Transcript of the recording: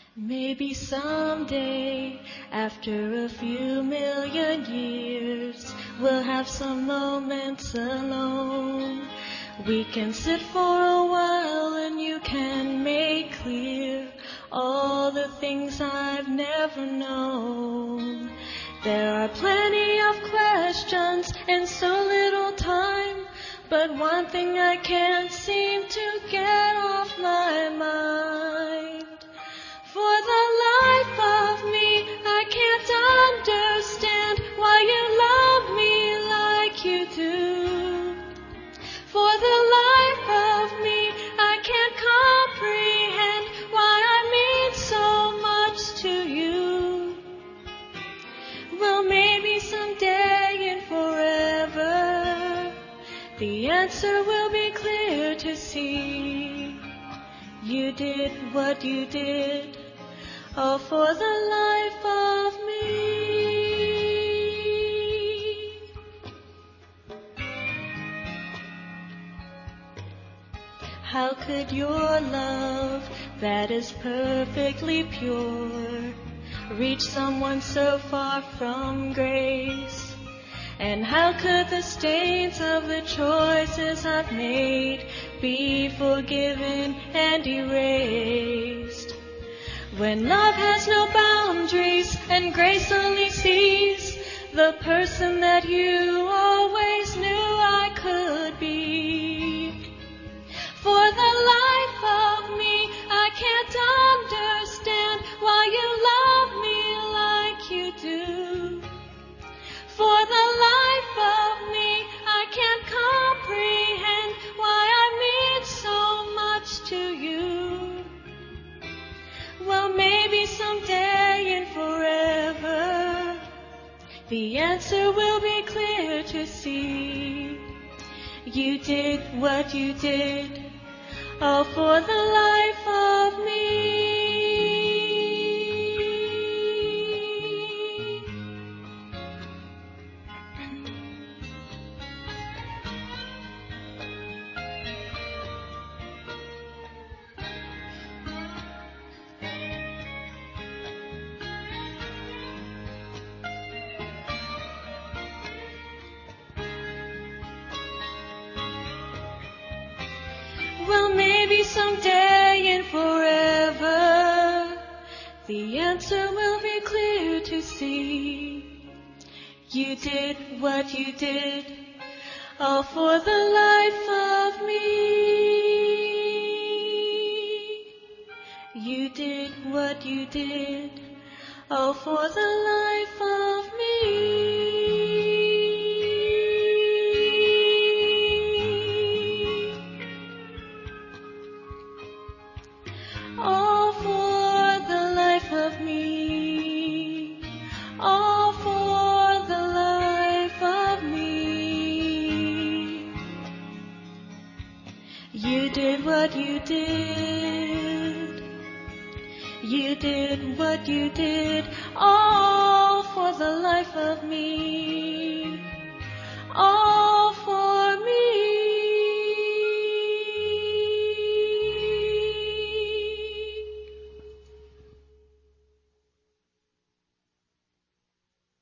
Maybe someday, after a few million years, we'll have some moments alone. We can sit for a while and you can make clear all the things I've never known. There are plenty of questions and so little time, but one thing I can't seem to get off my mind. For the life of me, I can't understand why you love me like you do. For the life of me, I can't comprehend why I mean so much to you. Well, maybe someday and forever, the answer will be clear to see. You did what you did, all for the life of me. How could your love, that is perfectly pure, reach someone so far from grace? And how could the stains of the choices I've made be forgiven and erased? When love has no boundaries and grace only sees the person that you always knew I could be. For the life of me, I can't understand why you love me like you do. For the life of me, I can't comprehend why I mean so much to you. Well, maybe someday and forever, the answer will be clear to see. You did what you did, all for the life of me. Well, maybe someday and forever, the answer will be clear to see. You did what you did, all for the life of me. You did what you did, all for the life of me. All for the life of me. All for the life of me. You did what you did. You did what you did. All for the life of me. All